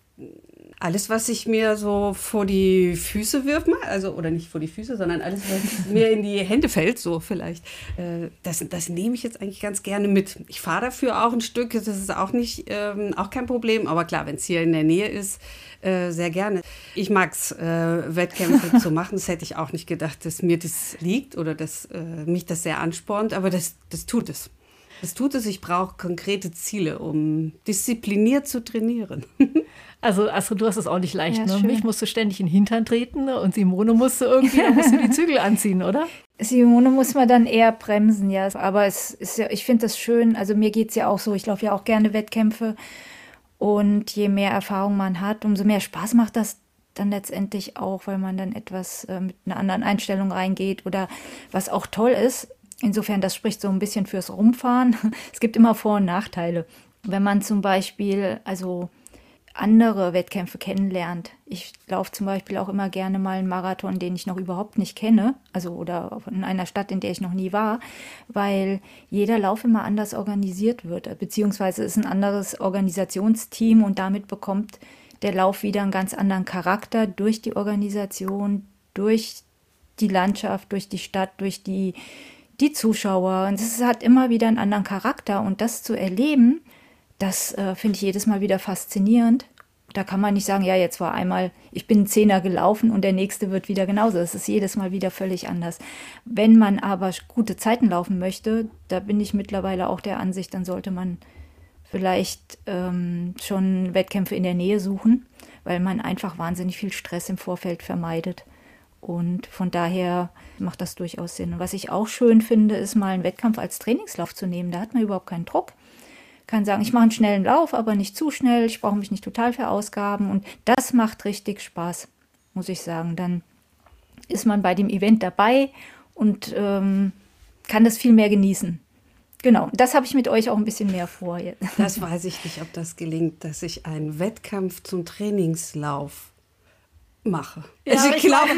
alles, was sich mir so vor die Füße wirft, also oder nicht vor die Füße, sondern alles, was mir in die Hände fällt, so vielleicht, das nehme ich jetzt eigentlich ganz gerne mit. Ich fahre dafür auch ein Stück, das ist auch auch kein Problem, aber klar, wenn es hier in der Nähe ist, sehr gerne. Ich mag es, Wettkämpfe zu machen. Das hätte ich auch nicht gedacht, dass mir das liegt oder dass mich das sehr anspornt, aber das tut es. Das tut es. Ich brauche konkrete Ziele, um diszipliniert zu trainieren. Also Astrid, du hast es auch nicht leicht, Ja, ne? schön. Mich musst du ständig in den Hintern treten, ne? Und Simone musste die Zügel anziehen, oder? Simone muss man dann eher bremsen, ja. Aber es ist ja, ich finde das schön. Also mir geht es ja auch so, ich laufe ja auch gerne Wettkämpfe. Und je mehr Erfahrung man hat, umso mehr Spaß macht das dann letztendlich auch, weil man dann etwas mit einer anderen Einstellung reingeht oder was auch toll ist. Insofern, das spricht so ein bisschen fürs Rumfahren. Es gibt immer Vor- und Nachteile. Wenn man zum Beispiel also andere Wettkämpfe kennenlernt. Ich laufe zum Beispiel auch immer gerne mal einen Marathon, den ich noch überhaupt nicht kenne, also oder in einer Stadt, in der ich noch nie war, weil jeder Lauf immer anders organisiert wird, beziehungsweise ist ein anderes Organisationsteam und damit bekommt der Lauf wieder einen ganz anderen Charakter durch die Organisation, durch die Landschaft, durch die Stadt, durch die Zuschauer. Und es hat immer wieder einen anderen Charakter und das zu erleben, das finde ich jedes Mal wieder faszinierend. Da kann man nicht sagen, ja, jetzt war einmal, ich bin einen Zehner gelaufen und der nächste wird wieder genauso. Es ist jedes Mal wieder völlig anders. Wenn man aber gute Zeiten laufen möchte, da bin ich mittlerweile auch der Ansicht, dann sollte man vielleicht schon Wettkämpfe in der Nähe suchen, weil man einfach wahnsinnig viel Stress im Vorfeld vermeidet. Und von daher macht das durchaus Sinn. Und was ich auch schön finde, ist mal einen Wettkampf als Trainingslauf zu nehmen. Da hat man überhaupt keinen Druck. Kann sagen, ich mache einen schnellen Lauf, aber nicht zu schnell, ich brauche mich nicht total verausgaben und das macht richtig Spaß, muss ich sagen. Dann ist man bei dem Event dabei und kann das viel mehr genießen. Genau, das habe ich mit euch auch ein bisschen mehr vor jetzt. Das weiß ich nicht, ob das gelingt, dass ich einen Wettkampf zum Trainingslauf mache. Ja, ich glaube,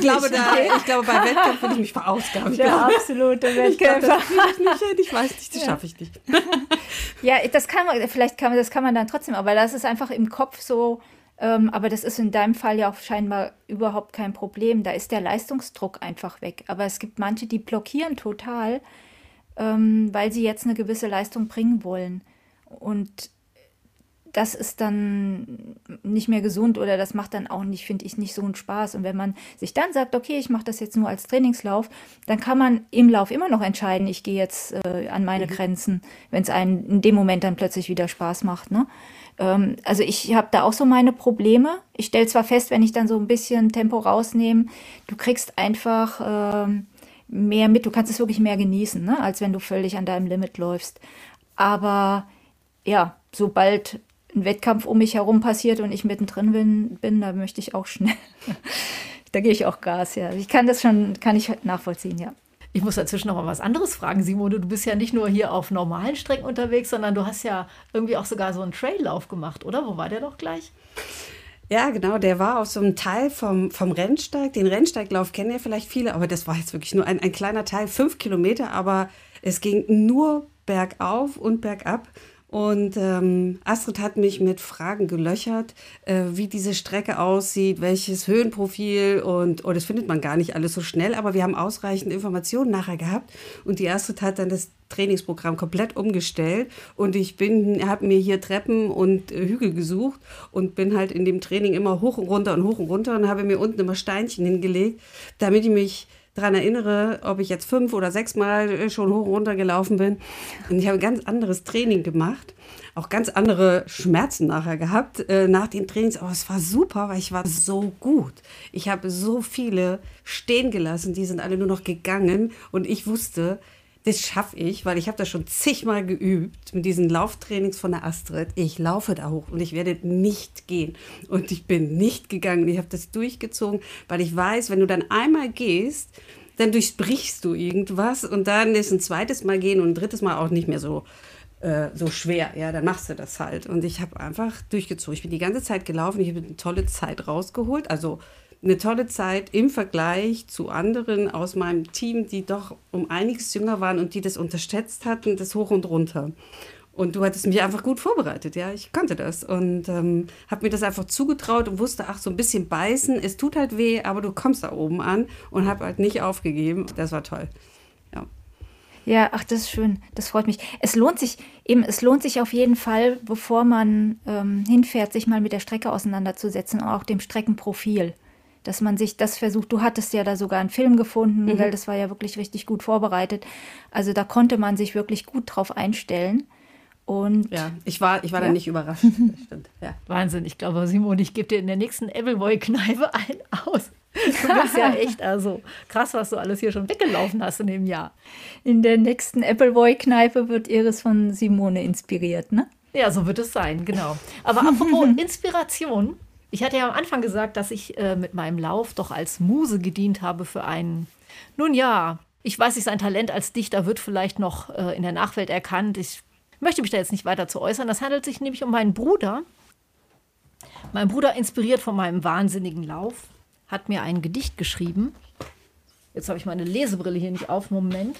bei Wettkampf würde ich mich verausgaben. Der absolute Wettkämpfer. Ich weiß nicht, das schaffe ich nicht. Ja, das kann man dann trotzdem, aber das ist einfach im Kopf so, aber das ist in deinem Fall ja auch scheinbar überhaupt kein Problem. Da ist der Leistungsdruck einfach weg. Aber es gibt manche, die blockieren total, weil sie jetzt eine gewisse Leistung bringen wollen. Und das ist dann nicht mehr gesund oder das macht dann auch nicht, finde ich, nicht so einen Spaß. Und wenn man sich dann sagt, okay, ich mache das jetzt nur als Trainingslauf, dann kann man im Lauf immer noch entscheiden, ich gehe jetzt an meine Grenzen, wenn es einem in dem Moment dann plötzlich wieder Spaß macht. Ne? Also ich habe da auch so meine Probleme. Ich stelle zwar fest, wenn ich dann so ein bisschen Tempo rausnehme, du kriegst einfach mehr mit, du kannst es wirklich mehr genießen, ne? Als wenn du völlig an deinem Limit läufst. Aber ja, sobald ein Wettkampf um mich herum passiert und ich mittendrin bin, da möchte ich auch schnell, da gehe ich auch Gas, ja. Kann ich nachvollziehen, ja. Ich muss dazwischen noch mal was anderes fragen, Simone. Du bist ja nicht nur hier auf normalen Strecken unterwegs, sondern du hast ja irgendwie auch sogar so einen Traillauf gemacht, oder? Wo war der doch gleich? Ja, genau, der war auf so einem Teil vom Rennsteig. Den Rennsteiglauf kennen ja vielleicht viele, aber das war jetzt wirklich nur ein kleiner Teil, 5 Kilometer, aber es ging nur bergauf und bergab. Und Astrid hat mich mit Fragen gelöchert, wie diese Strecke aussieht, welches Höhenprofil und das findet man gar nicht alles so schnell, aber wir haben ausreichend Informationen nachher gehabt und die Astrid hat dann das Trainingsprogramm komplett umgestellt und ich habe mir hier Treppen und Hügel gesucht und bin halt in dem Training immer hoch und runter und habe mir unten immer Steinchen hingelegt, damit ich mich daran erinnere, ob ich jetzt 5 oder 6 Mal schon hoch und runter gelaufen bin. Und ich habe ein ganz anderes Training gemacht, auch ganz andere Schmerzen nachher gehabt, nach den Trainings. Aber es war super, weil ich war so gut. Ich habe so viele stehen gelassen, die sind alle nur noch gegangen. Und ich wusste, das schaffe ich, weil ich habe das schon zigmal geübt mit diesen Lauftrainings von der Astrid. Ich laufe da hoch und ich werde nicht gehen. Und ich bin nicht gegangen. Ich habe das durchgezogen, weil ich weiß, wenn du dann einmal gehst, dann durchbrichst du irgendwas und dann ist ein zweites Mal gehen und ein drittes Mal auch nicht mehr so schwer. Ja, dann machst du das halt. Und ich habe einfach durchgezogen. Ich bin die ganze Zeit gelaufen. Ich habe eine tolle Zeit rausgeholt. Also eine tolle Zeit im Vergleich zu anderen aus meinem Team, die doch um einiges jünger waren und die das unterschätzt hatten, das hoch und runter. Und du hattest mich einfach gut vorbereitet, ja, ich konnte das und habe mir das einfach zugetraut und wusste, ach, so ein bisschen beißen, es tut halt weh, aber du kommst da oben an und habe halt nicht aufgegeben. Das war toll, ja. Ja, ach, das ist schön, das freut mich. Es lohnt sich auf jeden Fall, bevor man hinfährt, sich mal mit der Strecke auseinanderzusetzen und auch dem Streckenprofil. Dass man sich das versucht, du hattest ja da sogar einen Film gefunden, weil das war ja wirklich richtig gut vorbereitet. Also da konnte man sich wirklich gut drauf einstellen. Und ja, ich war dann nicht überrascht. Das stimmt, ja. Wahnsinn, ich glaube, Simone, ich gebe dir in der nächsten Appleboy-Kneipe einen aus. Du bist ja echt also krass, was du alles hier schon weggelaufen hast in dem Jahr. In der nächsten Appleboy-Kneipe wird Iris von Simone inspiriert, ne? Ja, so wird es sein, genau. Aber apropos Inspiration, ich hatte ja am Anfang gesagt, dass ich mit meinem Lauf doch als Muse gedient habe für einen, nun ja, ich weiß nicht, sein Talent als Dichter wird vielleicht noch in der Nachwelt erkannt. Ich möchte mich da jetzt nicht weiter zu äußern. Das handelt sich nämlich um meinen Bruder. Mein Bruder, inspiriert von meinem wahnsinnigen Lauf, hat mir ein Gedicht geschrieben. Jetzt habe ich meine Lesebrille hier nicht auf. Moment.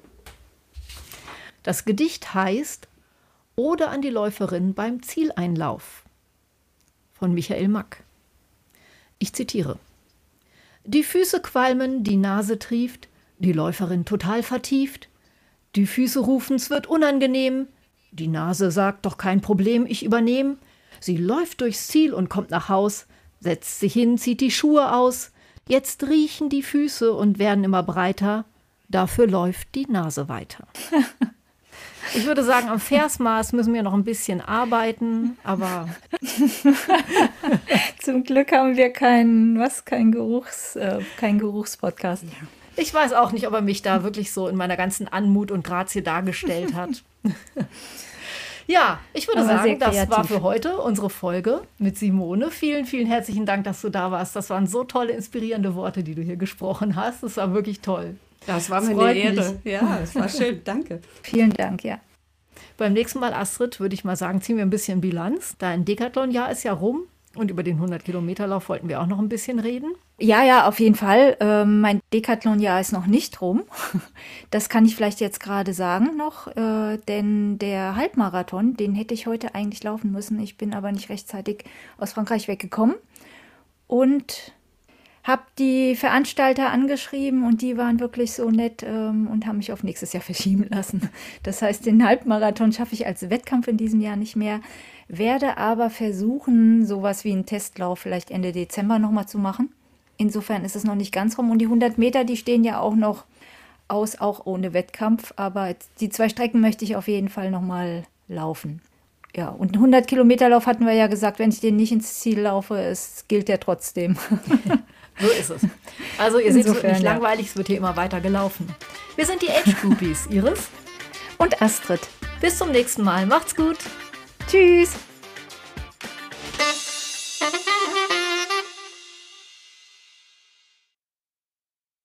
Das Gedicht heißt Ode an die Läuferin beim Zieleinlauf von Michael Mack. Ich zitiere. Die Füße qualmen, die Nase trieft, die Läuferin total vertieft. Die Füße rufen, es wird unangenehm. Die Nase sagt, doch kein Problem, ich übernehm. Sie läuft durchs Ziel und kommt nach Haus, setzt sich hin, zieht die Schuhe aus. Jetzt riechen die Füße und werden immer breiter. Dafür läuft die Nase weiter. Ich würde sagen, am Versmaß müssen wir noch ein bisschen arbeiten, aber zum Glück haben wir kein Geruchspodcast. Ja. Ich weiß auch nicht, ob er mich da wirklich so in meiner ganzen Anmut und Grazie dargestellt hat. Ja, ich würde sagen, das war für heute unsere Folge mit Simone. Vielen, vielen herzlichen Dank, dass du da warst. Das waren so tolle, inspirierende Worte, die du hier gesprochen hast. Das war wirklich toll. Das war mir eine Ehre. Ja, das war schön. Danke. Vielen Dank, ja. Beim nächsten Mal, Astrid, würde ich mal sagen, ziehen wir ein bisschen Bilanz. Dein Decathlon-Jahr ist ja rum. Und über den 100-Kilometer-Lauf wollten wir auch noch ein bisschen reden. Ja, auf jeden Fall. Mein Decathlon-Jahr ist noch nicht rum. Das kann ich vielleicht jetzt gerade sagen noch. Denn der Halbmarathon, den hätte ich heute eigentlich laufen müssen. Ich bin aber nicht rechtzeitig aus Frankreich weggekommen. Und habe die Veranstalter angeschrieben und die waren wirklich so nett und haben mich auf nächstes Jahr verschieben lassen. Das heißt, den Halbmarathon schaffe ich als Wettkampf in diesem Jahr nicht mehr. Werde aber versuchen, sowas wie einen Testlauf vielleicht Ende Dezember nochmal zu machen. Insofern ist es noch nicht ganz rum. Und die 100 Meter, die stehen ja auch noch aus, auch ohne Wettkampf. Aber die 2 Strecken möchte ich auf jeden Fall nochmal laufen. Ja, und einen 100-Kilometer-Lauf hatten wir ja gesagt, wenn ich den nicht ins Ziel laufe, es gilt der trotzdem. So ist es. Also ihr seht, es wird nicht langweilig, es wird hier immer weiter gelaufen. Wir sind die Age Groupies, Iris und Astrid. Bis zum nächsten Mal. Macht's gut. Tschüss.